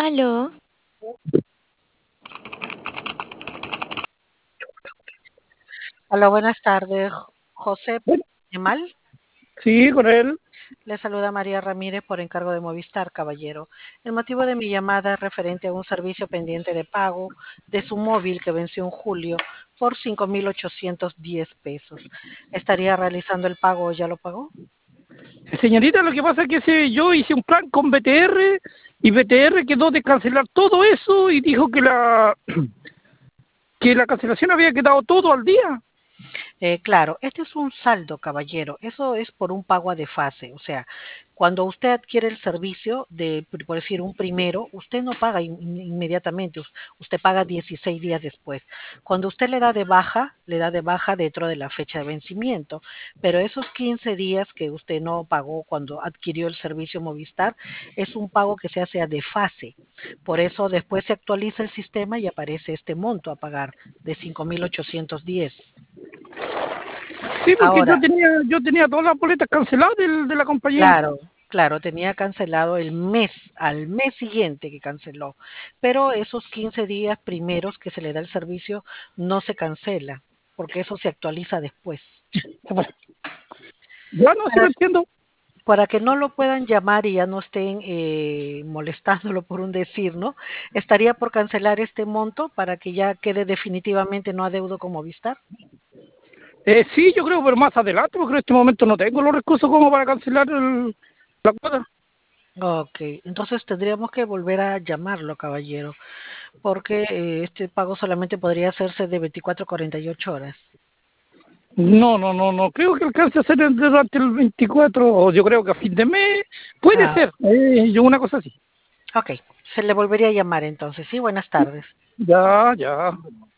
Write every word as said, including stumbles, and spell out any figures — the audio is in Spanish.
Aló, Hola, buenas tardes. Jo- José Bueno, Emal, sí, con él. le saluda María Ramírez por encargo de Movistar, caballero. El motivo de mi llamada es referente a un servicio pendiente de pago de su móvil que venció en julio por cinco mil ochocientos diez pesos. ¿Estaría realizando el pago o ya lo pagó? Señorita, lo que pasa es que ese- yo hice un plan con B T R y B T R quedó de cancelar todo eso y dijo que la que la cancelación había quedado todo al día. Eh, claro, este es un saldo, caballero. Eso es por un pago a desfase. O sea, cuando usted adquiere el servicio de, por decir, un primero, usted no paga in- in- inmediatamente, us- usted paga dieciséis días después. Cuando usted le da de baja, le da de baja dentro de la fecha de vencimiento. Pero esos quince días que usted no pagó cuando adquirió el servicio Movistar, es un pago que se hace a desfase. Por eso después se actualiza el sistema y aparece este monto a pagar de cinco mil ochocientos diez. Sí, porque yo Ahora, tenía yo tenía todas las boletas canceladas del- de la compañía. claro, claro, tenía cancelado el mes, al mes siguiente que canceló, pero esos quince días primeros que se le da el servicio no se cancela, porque eso se actualiza después. Ya no se lo Para, entiendo. para que no lo puedan llamar y ya no estén eh, molestándolo por un decir, ¿no? Estaría por cancelar este monto para que ya quede definitivamente no adeudo con Movistar. Eh, sí, yo creo, pero más adelante, porque en este momento no tengo los recursos como para cancelar el- la cuota. Ok, entonces tendríamos que volver a llamarlo, caballero, porque eh, este pago solamente podría hacerse de veinticuatro a cuarenta y ocho horas. No, no, no, no creo que alcance a hacer el- durante el veinticuatro, o yo creo que a fin de mes. Puede Ah, ser, eh, yo una cosa así. ok, se le volvería a llamar entonces. Sí, buenas tardes. Ya, ya.